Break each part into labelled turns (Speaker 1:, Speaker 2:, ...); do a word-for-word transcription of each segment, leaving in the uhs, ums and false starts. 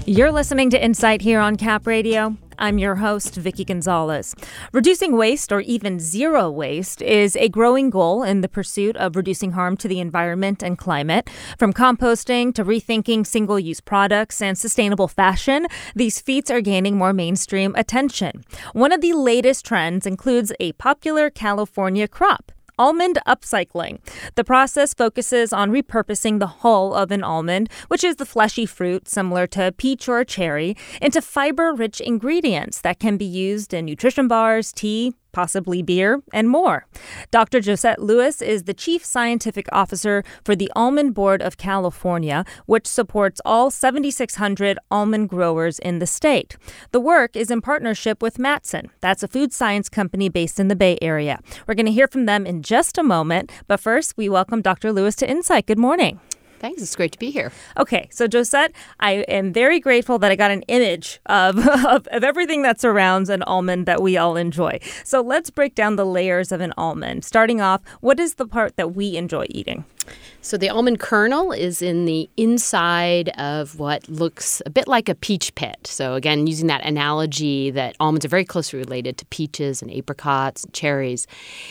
Speaker 1: You're listening to Insight here on Cap Radio. I'm your host, Vicky Gonzalez. Reducing waste, or even zero waste, is a growing goal in the pursuit of reducing harm to the environment and climate. From composting to rethinking single-use products and sustainable fashion, these feats are gaining more mainstream attention. One of the latest trends includes a popular California crop: almond upcycling. The process focuses on repurposing the hull of an almond, which is the fleshy fruit similar to a peach or a cherry, into fiber-rich ingredients that can be used in nutrition bars, tea, possibly beer, and more. Doctor Josette Lewis is the Chief Scientific Officer for the Almond Board of California, which supports all seven thousand six hundred almond growers in the state. The work is in partnership with Matson. That's a food science company based in the Bay Area. We're going to hear from them in just a moment, but first, we welcome Doctor Lewis to Insight. Good morning.
Speaker 2: Thanks. It's great to be here.
Speaker 1: Okay, so Josette, I am very grateful that I got an image of, of, of everything that surrounds an almond that we all enjoy. So let's break down the layers of an almond. Starting off, what is the part that we enjoy eating?
Speaker 2: So the almond kernel is in the inside of what looks a bit like a peach pit. So again, using that analogy that almonds are very closely related to peaches and apricots and cherries.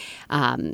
Speaker 2: Um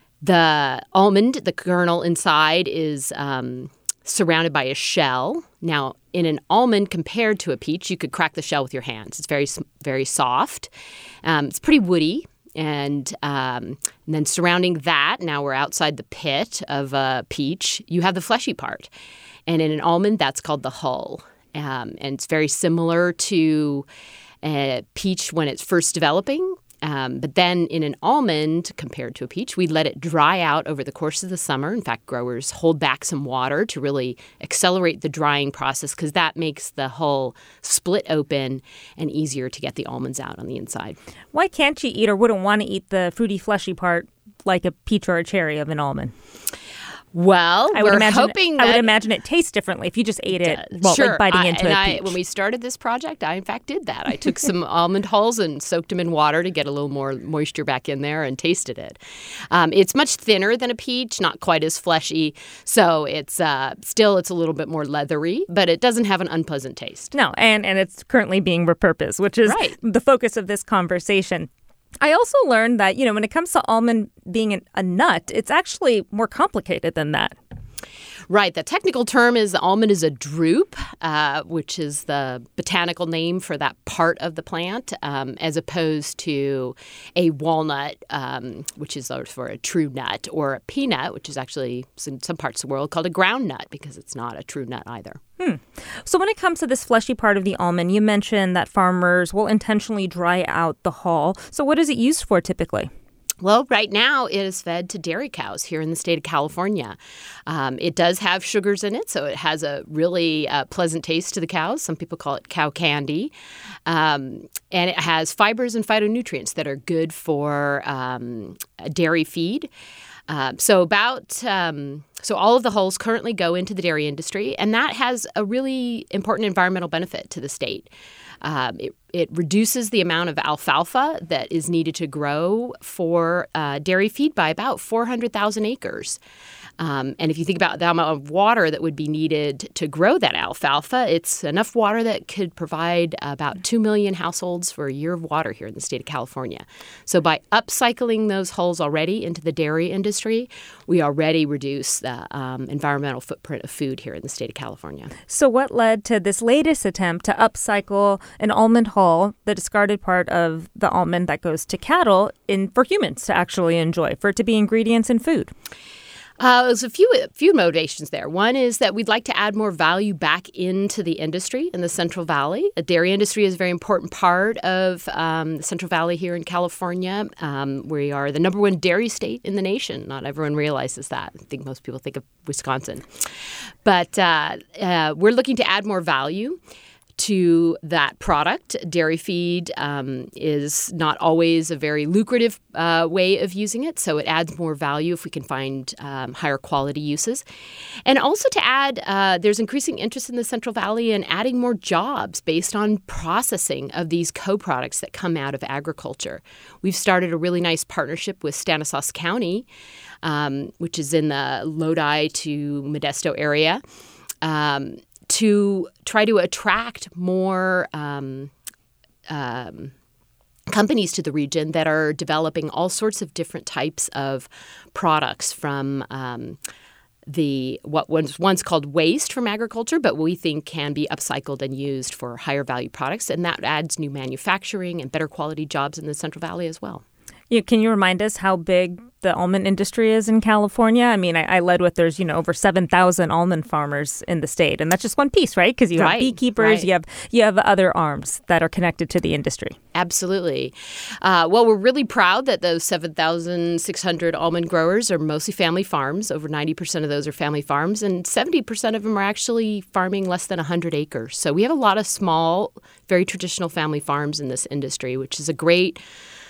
Speaker 2: The almond, the kernel inside, is um, surrounded by a shell. Now, in an almond compared to a peach, you could crack the shell with your hands. It's very, very soft. Um, it's pretty woody. And, um, and then surrounding that, now we're outside the pit of a peach, you have the fleshy part. And in an almond, that's called the hull. Um, and it's very similar to a peach when it's first developing. Um, but then in an almond, compared to a peach, we let it dry out over the course of the summer. In fact, growers hold back some water to really accelerate the drying process because that makes the hull split open and easier to get the almonds out on the inside.
Speaker 1: Why can't you eat or wouldn't want to eat the fruity, fleshy part like a peach or a cherry of an almond?
Speaker 2: Well,
Speaker 1: I would
Speaker 2: we're
Speaker 1: imagine,
Speaker 2: hoping that
Speaker 1: I would imagine it tastes differently if you just ate it, well,
Speaker 2: sure.
Speaker 1: like biting
Speaker 2: I,
Speaker 1: into
Speaker 2: and
Speaker 1: a
Speaker 2: I,
Speaker 1: peach.
Speaker 2: when we started this project, I in fact did that. I took some almond hulls and soaked them in water to get a little more moisture back in there and tasted it. Um, it's much thinner than a peach, not quite as fleshy, so it's uh, still it's a little bit more leathery, but it doesn't have an unpleasant taste.
Speaker 1: No, and, and it's currently being repurposed, which is
Speaker 2: right.
Speaker 1: the focus of this conversation. I also learned that, you know, when it comes to almond being an, a nut, it's actually more complicated than that.
Speaker 2: Right. The technical term is the almond is a drupe, uh, which is the botanical name for that part of the plant, um, as opposed to a walnut, um, which is for a true nut, or a peanut, which is actually in some parts of the world called a ground nut because it's not a true nut either.
Speaker 1: Hmm. So when it comes to this fleshy part of the almond, you mentioned that farmers will intentionally dry out the hull. So what is it used for typically?
Speaker 2: Well, right now it is fed to dairy cows here in the state of California. Um, it does have sugars in it, so it has a really uh, pleasant taste to the cows. Some people call it cow candy. Um, and it has fibers and phytonutrients that are good for um, a dairy feed. Uh, so about um, so all of the hulls currently go into the dairy industry, and that has a really important environmental benefit to the state. Um, it, it reduces the amount of alfalfa that is needed to grow for uh, dairy feed by about four hundred thousand acres. Um, and if you think about the amount of water that would be needed to grow that alfalfa, it's enough water that could provide about two million households for a year of water here in the state of California. So by upcycling those hulls already into the dairy industry, we already reduce the um, environmental footprint of food here in the state of California.
Speaker 1: So what led to this latest attempt to upcycle an almond hull, the discarded part of the almond that goes to cattle, in for humans to actually enjoy, for it to be ingredients in food?
Speaker 2: Uh, there's a few few motivations there. One is that we'd like to add more value back into the industry in the Central Valley. The dairy industry is a very important part of um, the Central Valley here in California. Um, we are the number one dairy state in the nation. Not everyone realizes that. I think most people think of Wisconsin. But uh, uh, we're looking to add more value to that product. Dairy feed um, is not always a very lucrative uh, way of using it, so it adds more value if we can find um, higher quality uses. And also to add, uh, there's increasing interest in the Central Valley in adding more jobs based on processing of these co-products that come out of agriculture. We've started a really nice partnership with Stanislaus County, um, which is in the Lodi to Modesto area, um, to try to attract more um, um, companies to the region that are developing all sorts of different types of products from um, the what was once called waste from agriculture, but we think can be upcycled and used for higher value products. And that adds new manufacturing and better quality jobs in the Central Valley as well.
Speaker 1: Yeah, can you remind us how big the almond industry is in California? I mean, I, I led with there's, you know, over seven thousand almond farmers in the state. And that's just one piece, right? Because you have
Speaker 2: right,
Speaker 1: beekeepers,
Speaker 2: right.
Speaker 1: you have you have other arms that are connected to the industry.
Speaker 2: Absolutely. Uh, well, we're really proud that those seven thousand six hundred almond growers are mostly family farms. Over ninety percent of those are family farms, and seventy percent of them are actually farming less than one hundred acres. So we have a lot of small, very traditional family farms in this industry, which is a great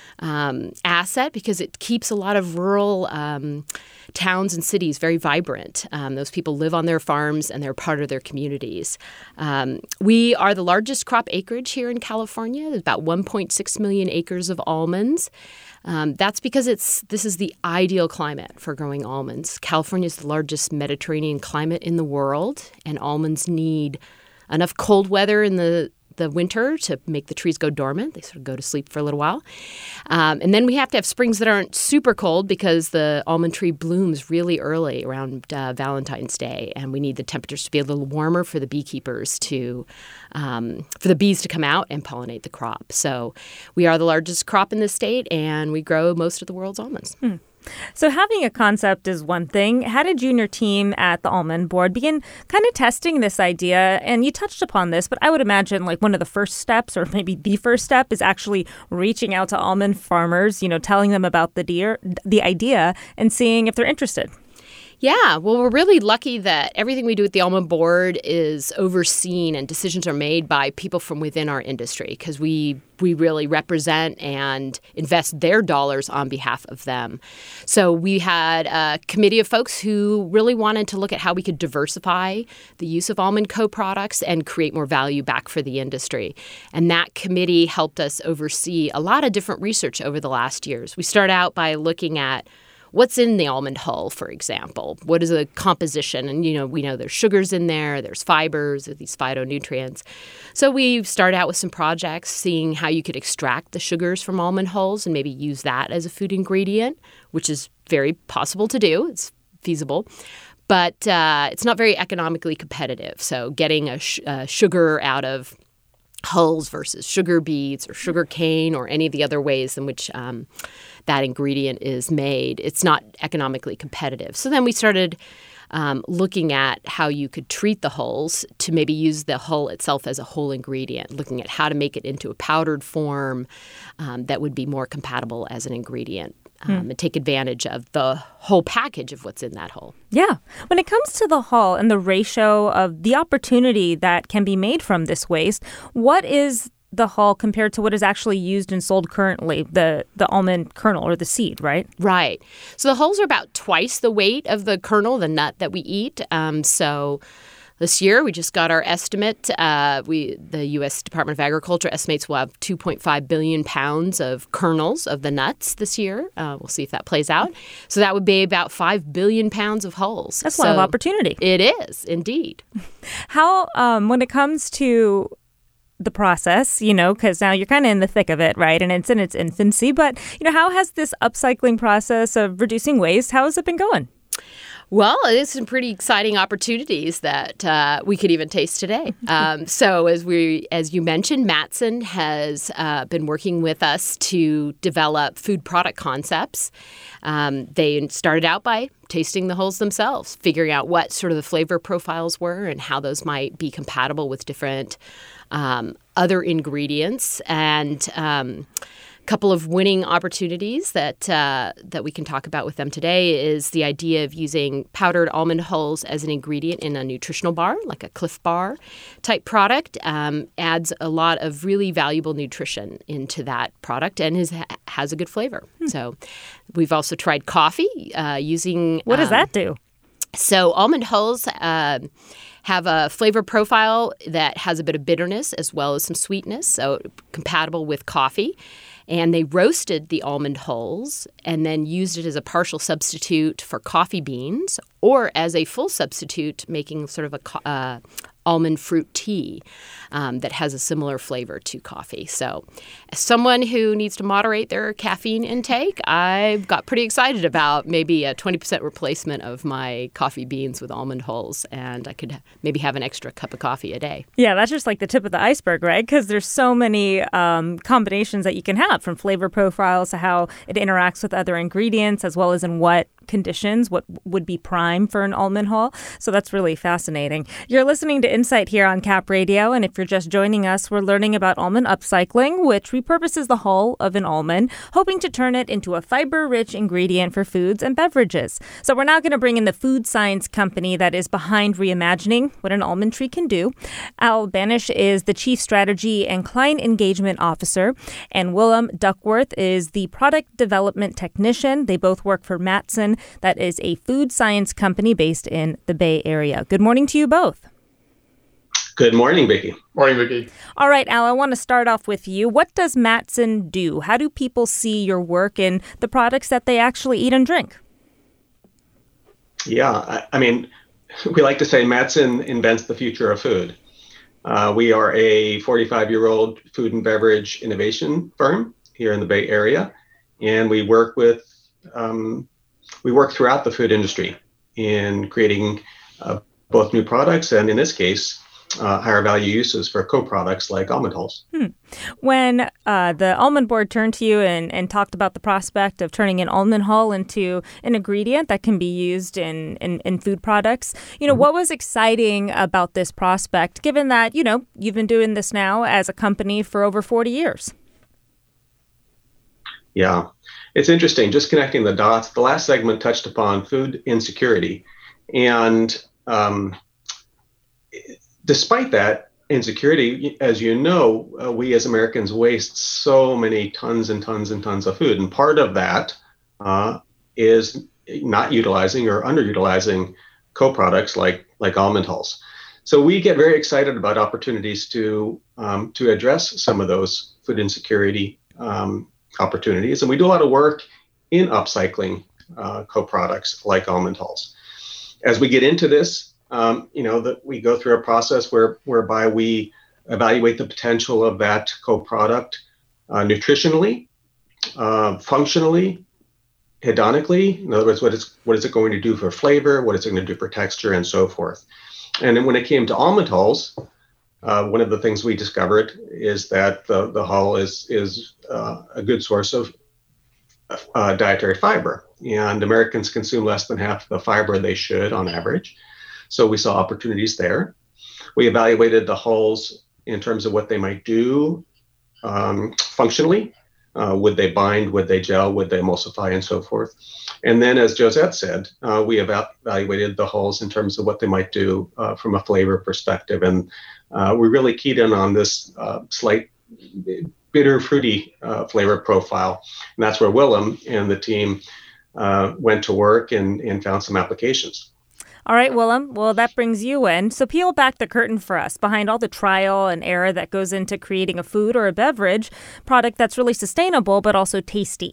Speaker 2: Um, asset because it keeps a lot of rural um, towns and cities very vibrant. Um, those people live on their farms and they're part of their communities. Um, we are the largest crop acreage here in California. There's about one point six million acres of almonds. Um, that's because it's this is the ideal climate for growing almonds. California is the largest Mediterranean climate in the world, and almonds need enough cold weather in the the winter to make the trees go dormant. They sort of go to sleep for a little while. Um, and then we have to have springs that aren't super cold because the almond tree blooms really early around uh, Valentine's Day. And we need the temperatures to be a little warmer for the beekeepers to, um, for the bees to come out and pollinate the crop. So we are the largest crop in the state, and we grow most of the world's almonds.
Speaker 1: Hmm. So having a concept is one thing. How did you and your team at the Almond Board begin kind of testing this idea? And you touched upon this, but I would imagine like one of the first steps, or maybe the first step, is actually reaching out to almond farmers, you know, telling them about the deer, the idea and seeing if they're interested.
Speaker 2: Yeah, well, we're really lucky that everything we do at the Almond Board is overseen and decisions are made by people from within our industry because we we really represent and invest their dollars on behalf of them. So we had a committee of folks who really wanted to look at how we could diversify the use of almond co-products and create more value back for the industry. And that committee helped us oversee a lot of different research over the last years. We start out by looking at what's in the almond hull, for example? What is the composition? And, you know, we know there's sugars in there, there's fibers, there's these phytonutrients. So we started out with some projects seeing how you could extract the sugars from almond hulls and maybe use that as a food ingredient, which is very possible to do. It's feasible. But uh, it's not very economically competitive. So getting a sh- uh, sugar out of hulls versus sugar beets or sugar cane or any of the other ways in which um, that ingredient is made, it's not economically competitive. So then we started um, looking at how you could treat the hulls to maybe use the hull itself as a whole ingredient, looking at how to make it into a powdered form um, that would be more compatible as an ingredient. Um, hmm. And take advantage of the whole package of what's in that hull.
Speaker 1: Yeah. When it comes to the hull and the ratio of the opportunity that can be made from this waste, what is the hull compared to what is actually used and sold currently, the, the almond kernel or the seed, right?
Speaker 2: Right. So the hulls are about twice the weight of the kernel, the nut that we eat. Um, so this year, we just got our estimate. Uh, we, the U S Department of Agriculture estimates we'll have two point five billion pounds of kernels of the nuts this year. Uh, we'll see if that plays out. So that would be about five billion pounds of hulls.
Speaker 1: That's
Speaker 2: so
Speaker 1: a lot of opportunity.
Speaker 2: It is, indeed.
Speaker 1: How, um, when it comes to the process, you know, because now you're kind of in the thick of it, right? And it's in its infancy. But, you know, how has this upcycling process of reducing waste, how has it been going?
Speaker 2: Well, it's some pretty exciting opportunities that uh, we could even taste today. Um, so as we, as you mentioned, Matson has uh, been working with us to develop food product concepts. Um, they started out by tasting the hulls themselves, figuring out what sort of the flavor profiles were and how those might be compatible with different um, other ingredients. And um couple of winning opportunities that uh, that we can talk about with them today is the idea of using powdered almond hulls as an ingredient in a nutritional bar, like a Cliff Bar type product. Um, adds a lot of really valuable nutrition into that product and is, has a good flavor. Hmm. So we've also tried coffee uh, using...
Speaker 1: What does
Speaker 2: um,
Speaker 1: that do?
Speaker 2: So almond hulls uh, have a flavor profile that has a bit of bitterness as well as some sweetness, so compatible with coffee. And they roasted the almond hulls and then used it as a partial substitute for coffee beans or as a full substitute, making sort of a uh, almond fruit tea um, that has a similar flavor to coffee. So as someone who needs to moderate their caffeine intake, I got pretty excited about maybe a twenty percent replacement of my coffee beans with almond hulls, and I could maybe have an extra cup of coffee a day.
Speaker 1: Yeah, that's just like the tip of the iceberg, right? Because there's so many um, combinations that you can have, from flavor profiles to how it interacts with other ingredients, as well as in what conditions, what would be prime for an almond hull. So that's really fascinating. You're listening to Insight here on Cap Radio, and if you're just joining us, we're learning about almond upcycling, which repurposes the hull of an almond, hoping to turn it into a fiber-rich ingredient for foods and beverages. So we're now going to bring in the food science company that is behind reimagining what an almond tree can do. Al Banish is the Chief Strategy and Client Engagement Officer, and Willem Duckworth is the Product Development Technician. They both work for Matson. That is a food science company based in the Bay Area. Good morning to you both.
Speaker 3: Good morning, Vicki.
Speaker 4: Morning, Vicki.
Speaker 1: All right, Al, I want to start off with you. What does Matson do? How do people see your work in the products that they actually eat and drink?
Speaker 3: Yeah, I, I mean, we like to say Matson invents the future of food. Uh, we are a forty-five-year-old food and beverage innovation firm here in the Bay Area, and we work with um, we work throughout the food industry in creating uh, both new products and, in this case, uh, higher value uses for co-products like almond hulls.
Speaker 1: Hmm. When uh, the almond board turned to you and, and talked about the prospect of turning an almond hull into an ingredient that can be used in, in, in food products, you know, mm-hmm. what was exciting about this prospect, given that, you know, you've been doing this now as a company for over forty years?
Speaker 3: Yeah, it's interesting, just connecting the dots. The last segment touched upon food insecurity. And um, despite that insecurity, as you know, uh, we as Americans waste so many tons and tons and tons of food. And part of that uh, is not utilizing or underutilizing co-products like, like almond hulls. So we get very excited about opportunities to, um, to address some of those food insecurity um, opportunities. And we do a lot of work in upcycling uh, co-products like almond hulls. As we get into this, um, you know, that we go through a process where whereby we evaluate the potential of that co-product uh, nutritionally, uh, functionally, hedonically. In other words, what is what is it going to do for flavor? What is it going to do for texture, and so forth. And then when it came to almond hulls, Uh, one of the things we discovered is that the, the hull is is uh, a good source of uh, dietary fiber, and Americans consume less than half the fiber they should on average. So we saw opportunities there. We evaluated the hulls in terms of what they might do um, functionally. Uh, would they bind? Would they gel? Would they emulsify, and so forth? And then, as Josette said, uh, we eva- evaluated the hulls in terms of what they might do uh, from a flavor perspective. And uh, we really keyed in on this uh, slight bitter, fruity uh, flavor profile. And that's where Willem and the team uh, went to work and, and found some applications.
Speaker 1: All right, Willem. Well, that brings you in. So peel back the curtain for us behind all the trial and error that goes into creating a food or a beverage product that's really sustainable but also tasty.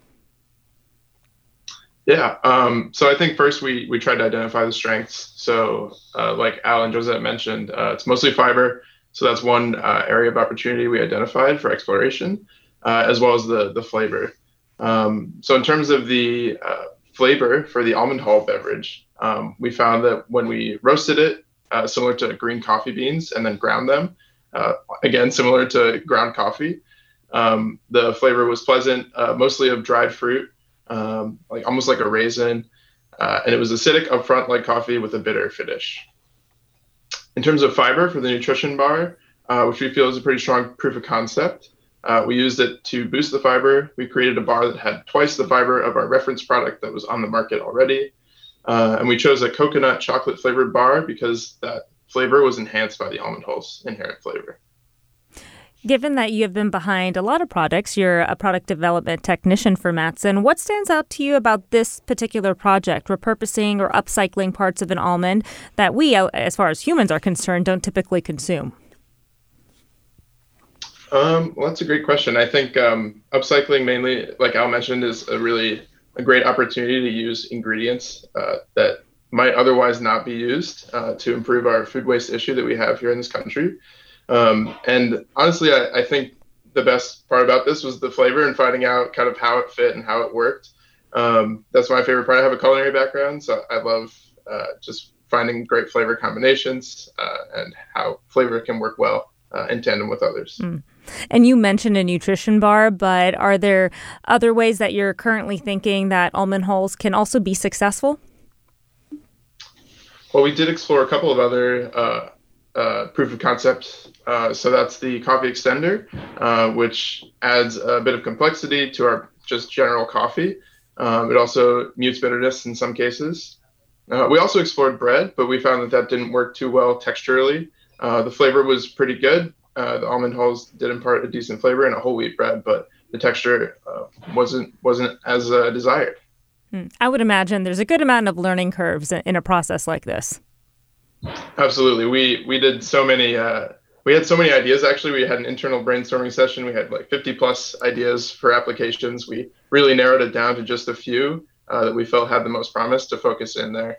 Speaker 4: Yeah. Um, so I think first we we tried to identify the strengths. So uh, like Al and Josette mentioned, uh, it's mostly fiber. So that's one uh, area of opportunity we identified for exploration, uh, as well as the, the flavor. Um, so in terms of the uh, flavor for the almond hull beverage, um, we found that when we roasted it, uh, similar to green coffee beans, and then ground them, uh, again, similar to ground coffee, um, the flavor was pleasant, uh, mostly of dried fruit, um, like almost like a raisin, uh, and it was acidic upfront like coffee with a bitter finish. In terms of fiber for the nutrition bar, uh, which we feel is a pretty strong proof of concept, uh, we used it to boost the fiber. We created a bar that had twice the fiber of our reference product that was on the market already. Uh, and we chose a coconut chocolate flavored bar because that flavor was enhanced by the almond hull's inherent flavor.
Speaker 1: Given that you have been behind a lot of products, you're a product development technician for Matson. What stands out to you about this particular project, repurposing or upcycling parts of an almond that we, as far as humans are concerned, don't typically consume?
Speaker 4: Um, well, that's a great question. I think um, upcycling mainly, like Al mentioned, is a really a great opportunity to use ingredients uh, that might otherwise not be used uh, to improve our food waste issue that we have here in this country. Um, and honestly, I, I think the best part about this was the flavor and finding out kind of how it fit and how it worked. Um, that's my favorite part. I have a culinary background, so I love uh, just finding great flavor combinations uh, and how flavor can work well uh, in tandem with others.
Speaker 1: Mm. And you mentioned a nutrition bar, but are there other ways that you're currently thinking that almond hulls can also be successful?
Speaker 4: Well, we did explore a couple of other uh, uh, proof of concepts. Uh, so that's the coffee extender, uh, which adds a bit of complexity to our just general coffee. Um, it also mutes bitterness in some cases. Uh, we also explored bread, but we found that that didn't work too well texturally. Uh, the flavor was pretty good. Uh, the almond hulls did impart a decent flavor in a whole wheat bread, but the texture uh, wasn't wasn't as uh, desired.
Speaker 1: I would imagine there's a good amount of learning curves in a process like this.
Speaker 4: Absolutely. We we did so many, uh, we had so many ideas. Actually, we had an internal brainstorming session. We had like fifty plus ideas for applications. We really narrowed it down to just a few uh, that we felt had the most promise to focus in there.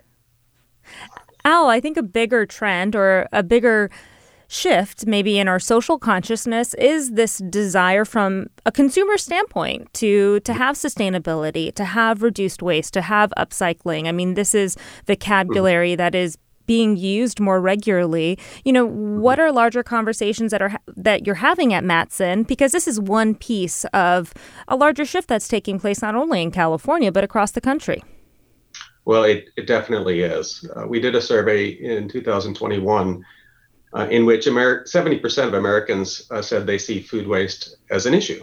Speaker 1: Al, I think a bigger trend or a bigger shift maybe in our social consciousness is this desire from a consumer standpoint to to have sustainability, to have reduced waste, to have upcycling. I mean, this is vocabulary that is being used more regularly. You know, what are larger conversations that are that you're having at Matson? Because this is one piece of a larger shift that's taking place not only in California, but across the country.
Speaker 3: Well, it, it definitely is. Uh, we did a survey in two thousand twenty-one uh, in which Ameri- seventy percent of Americans uh, said they see food waste as an issue.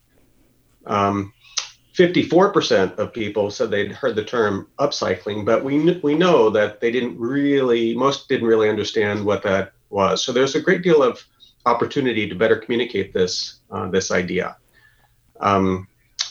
Speaker 3: Um, fifty-four percent of people said they'd heard the term upcycling, but we we know that they didn't really, most didn't really understand what that was. So there's a great deal of opportunity to better communicate this uh, this idea. Um,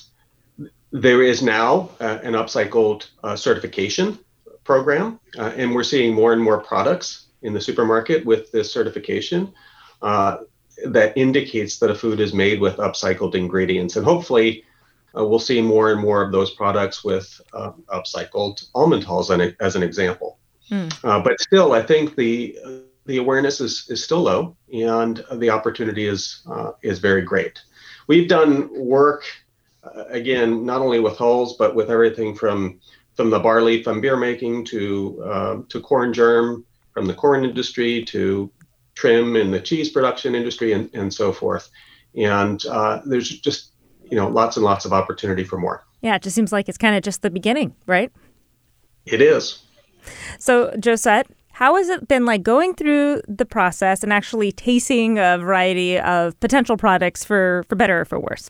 Speaker 3: there is now uh, an upcycled uh, certification program, uh, and we're seeing more and more products in the supermarket with this certification uh, that indicates that a food is made with upcycled ingredients. And hopefully uh, we'll see more and more of those products with uh, upcycled almond hulls as an example. Mm. Uh, but still, I think the the awareness is, is still low, and the opportunity is uh, is very great. We've done work, uh, again, not only with hulls, but with everything from from the barley from beer making to uh, to corn germ, from the corn industry to trim in the cheese production industry, and, and so forth. And uh, there's just, you know, lots and lots of opportunity for more.
Speaker 1: Yeah, it just seems like it's kind of just the beginning, right?
Speaker 3: It is.
Speaker 1: So, Josette, how has it been like going through the process and actually tasting a variety of potential products for, for better or for worse?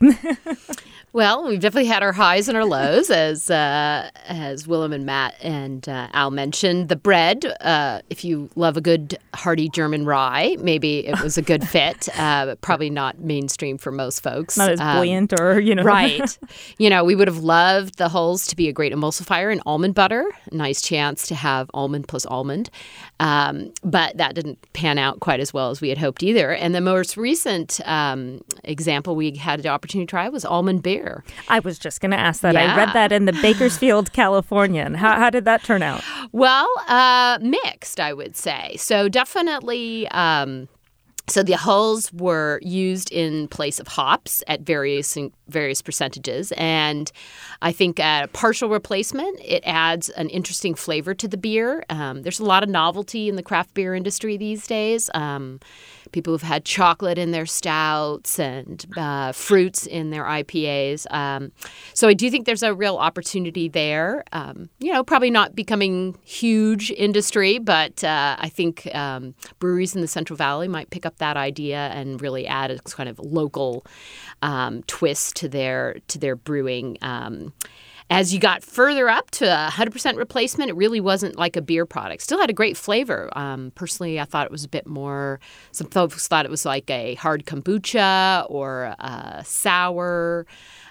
Speaker 2: Well, we've definitely had our highs and our lows, as uh, as Willem and Matt and uh, Al mentioned. The bread, uh, if you love a good hearty German rye, maybe it was a good fit, uh, but probably not mainstream for most folks.
Speaker 1: Not as um, buoyant or, you know.
Speaker 2: Right. You know, we would have loved the hulls to be a great emulsifier in almond butter. Nice chance to have almond plus almond. Um, but that didn't pan out quite as well as we had hoped either. And the most recent um, example we had the opportunity to try was almond beer.
Speaker 1: I was just going to ask that.
Speaker 2: Yeah.
Speaker 1: I read that in the Bakersfield Californian. How, how did that turn out?
Speaker 2: Well, uh, mixed, I would say. So definitely... Um, So the hulls were used in place of hops at various various percentages, and I think a partial replacement, it adds an interesting flavor to the beer. Um, there's a lot of novelty in the craft beer industry these days. Um, people who've had chocolate in their stouts and uh, fruits in their I P As. Um, so I do think there's a real opportunity there. Um, you know, probably not becoming huge industry, but uh, I think um, breweries in the Central Valley might pick up that idea and really add a kind of local um, twist to their to their brewing. Um, as you got further up to one hundred percent replacement, it really wasn't like a beer product. Still had a great flavor. Um, personally, I thought it was a bit more, some folks thought it was like a hard kombucha or a sour.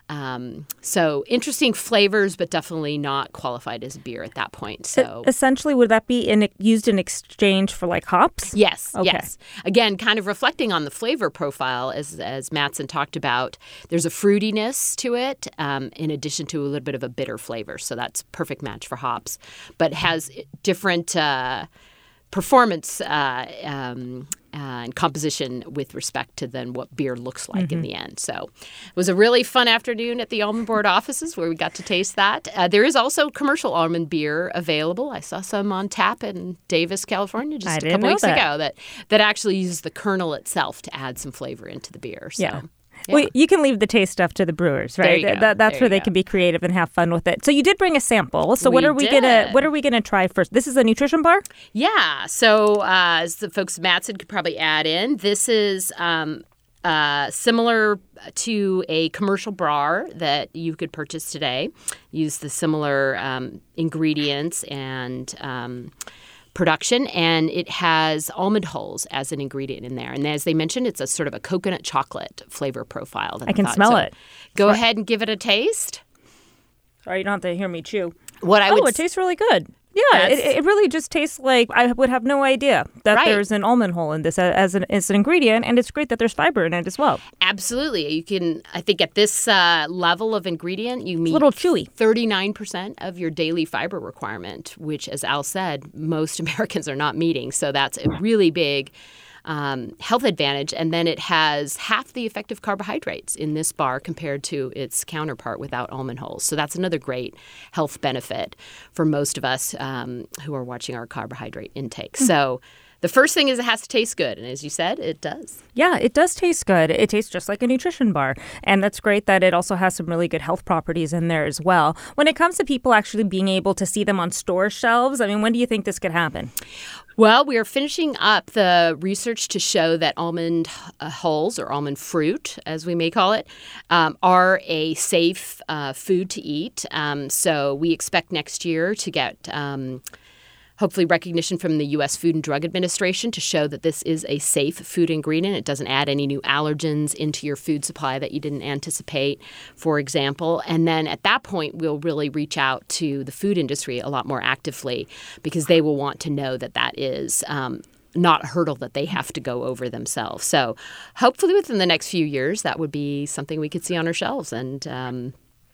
Speaker 2: Um, so interesting flavors, but definitely not qualified as beer at that point. So
Speaker 1: essentially, would that be in, used in exchange for like hops?
Speaker 2: Yes.
Speaker 1: Okay.
Speaker 2: Yes. Again, kind of reflecting on the flavor profile, as as Mattson talked about, there's a fruitiness to it, um, in addition to a little bit of a bitter flavor. So that's perfect match for hops, but has different uh, performance uh, um, uh, and composition with respect to then what beer looks like mm-hmm. in the end. So it was a really fun afternoon at the Almond Board offices where we got to taste that. Uh, there is also commercial almond beer available. I saw some on tap in Davis, California just
Speaker 1: I
Speaker 2: a couple weeks
Speaker 1: that.
Speaker 2: ago that, that actually uses the kernel itself to add some flavor into the beer. So.
Speaker 1: Yeah.
Speaker 2: Yeah.
Speaker 1: Well, you can leave the taste stuff to the brewers, right?
Speaker 2: There you go.
Speaker 1: That, that's
Speaker 2: there
Speaker 1: where they
Speaker 2: go.
Speaker 1: can be creative and have fun with it. So you did bring a sample. So
Speaker 2: we
Speaker 1: what are we
Speaker 2: did.
Speaker 1: gonna what are we gonna try first? This is a nutrition bar?
Speaker 2: Yeah. So uh, as the folks Mattson could probably add in, this is um, uh, similar to a commercial bar that you could purchase today. Use the similar um, ingredients and um, production, and it has almond hulls as an ingredient in there. And as they mentioned, it's a sort of a coconut chocolate flavor profile.
Speaker 1: I can smell
Speaker 2: so
Speaker 1: it.
Speaker 2: Go
Speaker 1: Sorry.
Speaker 2: ahead and give it a taste.
Speaker 1: Sorry, you don't have to hear me chew.
Speaker 2: What I
Speaker 1: oh,
Speaker 2: would
Speaker 1: it tastes really good. Yeah, it, it really just tastes like I would have no idea that
Speaker 2: Right.
Speaker 1: there's an almond hull in this as an, as an ingredient, and it's great that there's fiber in it as well.
Speaker 2: Absolutely. You can, I think at this uh, level of ingredient, you meet
Speaker 1: a little chewy.
Speaker 2: thirty-nine percent of your daily fiber requirement, which, as Al said, most Americans are not meeting. So that's a really big um, health advantage. And then it has half the effective carbohydrates in this bar compared to its counterpart without almond hulls. So that's another great health benefit for most of us um, who are watching our carbohydrate intake. Mm-hmm. So the first thing is it has to taste good. And as you said, it does.
Speaker 1: Yeah, it does taste good. It tastes just like a nutrition bar. And that's great that it also has some really good health properties in there as well. When it comes to people actually being able to see them on store shelves, I mean, when do you think this could happen?
Speaker 2: Well, we are finishing up the research to show that almond uh, hulls, or almond fruit, as we may call it, um, are a safe uh, food to eat. Um, so we expect next year to get um, hopefully recognition from the U S Food and Drug Administration to show that this is a safe food ingredient. It doesn't add any new allergens into your food supply that you didn't anticipate, for example. And then at that point, we'll really reach out to the food industry a lot more actively because they will want to know that that is um, not a hurdle that they have to go over themselves. So hopefully within the next few years, that would be something we could see on our shelves and um,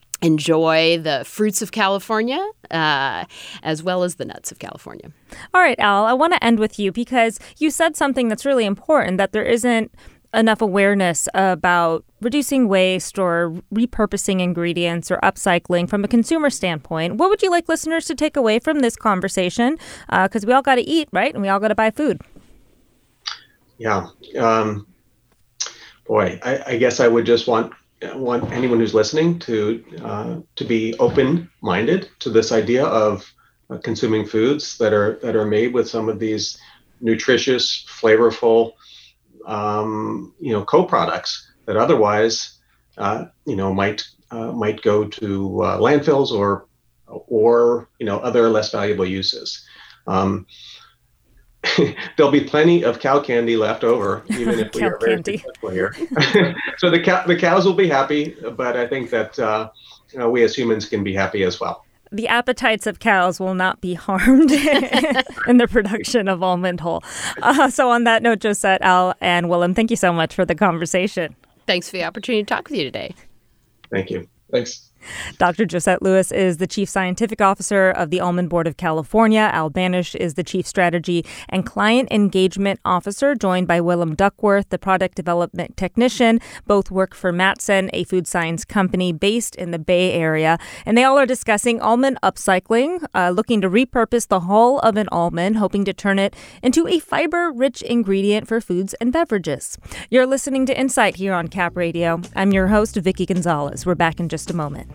Speaker 2: enjoy the fruits of California uh, as well as the nuts of California.
Speaker 1: All right, Al, I want to end with you because you said something that's really important, that there isn't enough awareness about reducing waste or repurposing ingredients or upcycling from a consumer standpoint. What would you like listeners to take away from this conversation? Because uh, we all got to eat, right? And we all got to buy food.
Speaker 3: Yeah. Um, boy, I, I guess I would just want want anyone who's listening to uh, to be open-minded to this idea of uh, consuming foods that are that are made with some of these nutritious, flavorful, um, you know, co-products that otherwise, uh, you know, might uh, might go to uh, landfills or or you know other less valuable uses. Um, There'll be plenty of cow candy left over, even if we are very successful here. So the cow, the cows will be happy, but I think that uh, you know, we as humans can be happy as well.
Speaker 1: The appetites of cows will not be harmed in the production of almond hull. Uh, so on that note, Josette, Al, and Willem, thank you so much for the conversation.
Speaker 2: Thanks for the opportunity to talk with you today.
Speaker 3: Thank you.
Speaker 4: Thanks.
Speaker 1: Doctor Josette Lewis is the Chief Scientific Officer of the Almond Board of California. Al Banish is the Chief Strategy and Client Engagement Officer, joined by Willem Duckworth, the Product Development Technician. Both work for Mattson, a food science company based in the Bay Area. And they all are discussing almond upcycling, uh, looking to repurpose the hull of an almond, hoping to turn it into a fiber-rich ingredient for foods and beverages. You're listening to Insight here on Cap Radio. I'm your host, Vicki Gonzalez. We're back in just a moment.